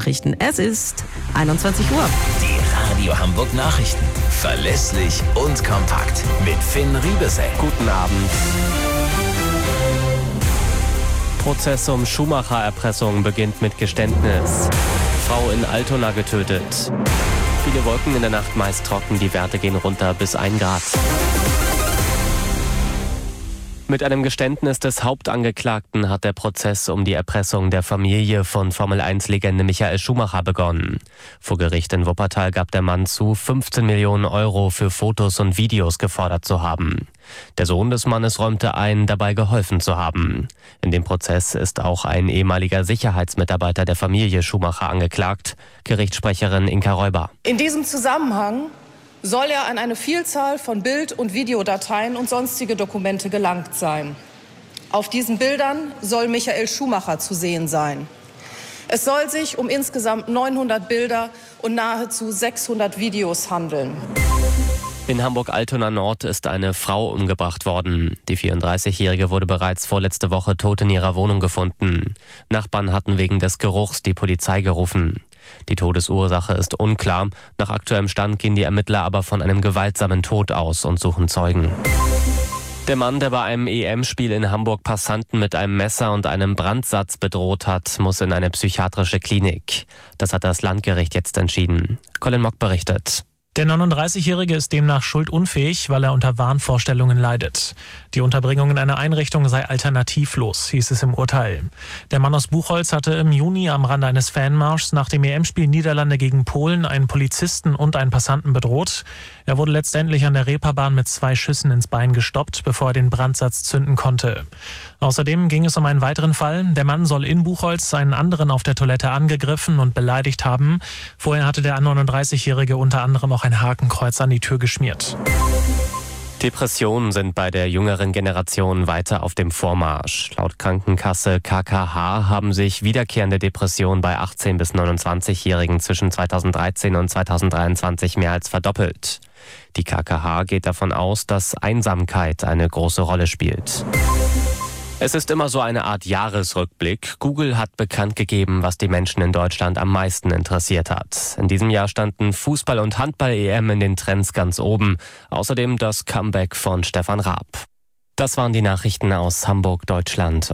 Nachrichten. Es ist 21 Uhr. Die Radio Hamburg Nachrichten. Verlässlich und kompakt. Mit Finn Riebesell. Guten Abend. Prozess um Schumacher-Erpressung beginnt mit Geständnis. Frau in Altona getötet. Viele Wolken in der Nacht, meist trocken. Die Werte gehen runter bis 1 Grad. Mit einem Geständnis des Hauptangeklagten hat der Prozess um die Erpressung der Familie von Formel-1-Legende Michael Schumacher begonnen. Vor Gericht in Wuppertal gab der Mann zu, 15 Millionen Euro für Fotos und Videos gefordert zu haben. Der Sohn des Mannes räumte ein, dabei geholfen zu haben. In dem Prozess ist auch ein ehemaliger Sicherheitsmitarbeiter der Familie Schumacher angeklagt. Gerichtssprecherin Inka Räuber. In diesem Zusammenhang soll er an eine Vielzahl von Bild- und Videodateien und sonstige Dokumente gelangt sein. Auf diesen Bildern soll Michael Schumacher zu sehen sein. Es soll sich um insgesamt 900 Bilder und nahezu 600 Videos handeln. In Hamburg-Altona Nord ist eine Frau umgebracht worden. Die 34-Jährige wurde bereits vorletzte Woche tot in ihrer Wohnung gefunden. Nachbarn hatten wegen des Geruchs die Polizei gerufen. Die Todesursache ist unklar. Nach aktuellem Stand gehen die Ermittler aber von einem gewaltsamen Tod aus und suchen Zeugen. Der Mann, der bei einem EM-Spiel in Hamburg Passanten mit einem Messer und einem Brandsatz bedroht hat, muss in eine psychiatrische Klinik. Das hat das Landgericht jetzt entschieden. Colin Mock berichtet. Der 39-Jährige ist demnach schuldunfähig, weil er unter Wahnvorstellungen leidet. Die Unterbringung in einer Einrichtung sei alternativlos, hieß es im Urteil. Der Mann aus Buchholz hatte im Juni am Rande eines Fanmarschs nach dem EM-Spiel Niederlande gegen Polen einen Polizisten und einen Passanten bedroht. Er wurde letztendlich an der Reeperbahn mit 2 Schüssen ins Bein gestoppt, bevor er den Brandsatz zünden konnte. Außerdem ging es um einen weiteren Fall. Der Mann soll in Buchholz einen anderen auf der Toilette angegriffen und beleidigt haben. Vorher hatte der 39-Jährige unter anderem auch ein Hakenkreuz an die Tür geschmiert. Depressionen sind bei der jüngeren Generation weiter auf dem Vormarsch. Laut Krankenkasse KKH haben sich wiederkehrende Depressionen bei 18- bis 29-Jährigen zwischen 2013 und 2023 mehr als verdoppelt. Die KKH geht davon aus, dass Einsamkeit eine große Rolle spielt. Es ist immer so eine Art Jahresrückblick. Google hat bekannt gegeben, was die Menschen in Deutschland am meisten interessiert hat. In diesem Jahr standen Fußball- und Handball-EM in den Trends ganz oben. Außerdem das Comeback von Stefan Raab. Das waren die Nachrichten aus Hamburg, Deutschland.